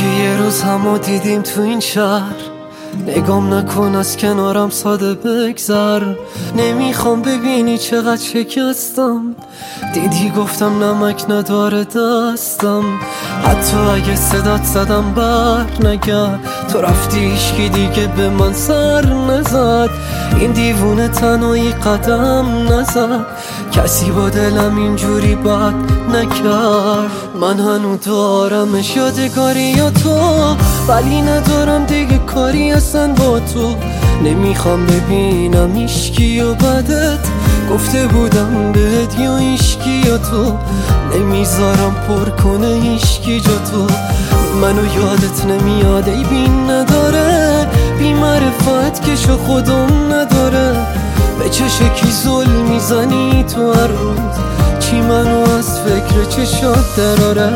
اگه یه روز همو دیدیم تو این شهر، نگام نکن از کنارم ساده بگذر. نمیخوام ببینی چقدر شکستم، دیدی گفتم نمک نداره دستم. حتی اگه صدات زدم بر نگرد، تو رفتی هیچکی دیگه به من سر نزد. این دیوونه تنهایی قدم نزد، کسی با دلم اینجوری بد نکرد. من هنو دارمش یادگاری یا تو، ولی ندارم دیگه کاری اصلا با تو. نمیخوام ببینم ایشکی و بدت، گفته بودم بهت یا ایشکی یا تو. نمیذارم پر کنه ایشکی جا تو. منو یادت نمیاد ای بین نداره، بی معرفت کشو خودم نداره. به چه شکلی ظلم میزنی تو هر روز، چی منو از فکر چشات دراره.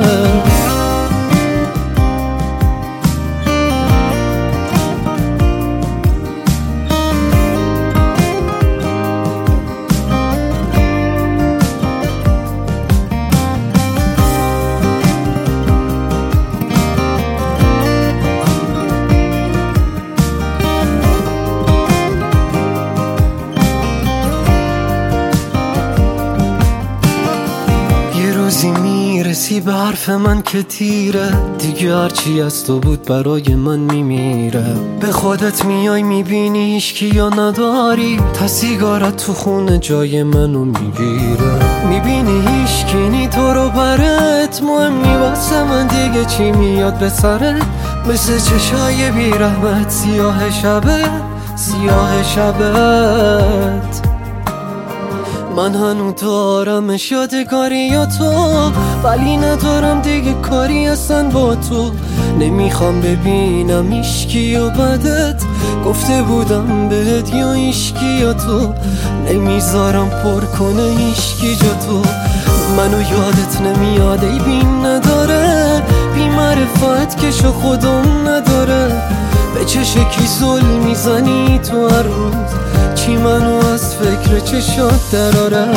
روزی میرسی به حرف من که تیره، دیگه هرچی از تو بود برای من میمیره. به خودت میای میبینی هیچکی یا نداری، تا سیگارت تو خونه جای منو میگیره. میبینی هیچکی نی تو رو برات مهمی، واسه من دیگه چی میاد به سرت. مثل چشای بی رحمت سیاه شبت، سیاه شبت. من هنو دارمش یادگاری یا تو، ولی ندارم دیگه کاری اصلا با تو. نمیخوام ببینم ایشکی و بدت، گفته بودم بهت یا ایشکی یا تو. نمیذارم پر کنه ایشکی جا تو. منو یادت نمیاد ای بین نداره، بی معرفت کشو خودم نداره. به چه شکلی ظلم میزنی تو هر روز، چی منو از فکر چشات دراره.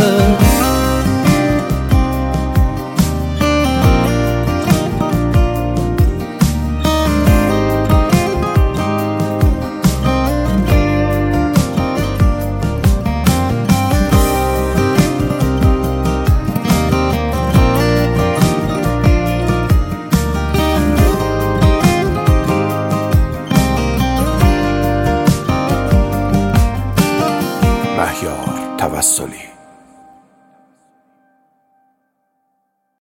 مهیار توسلی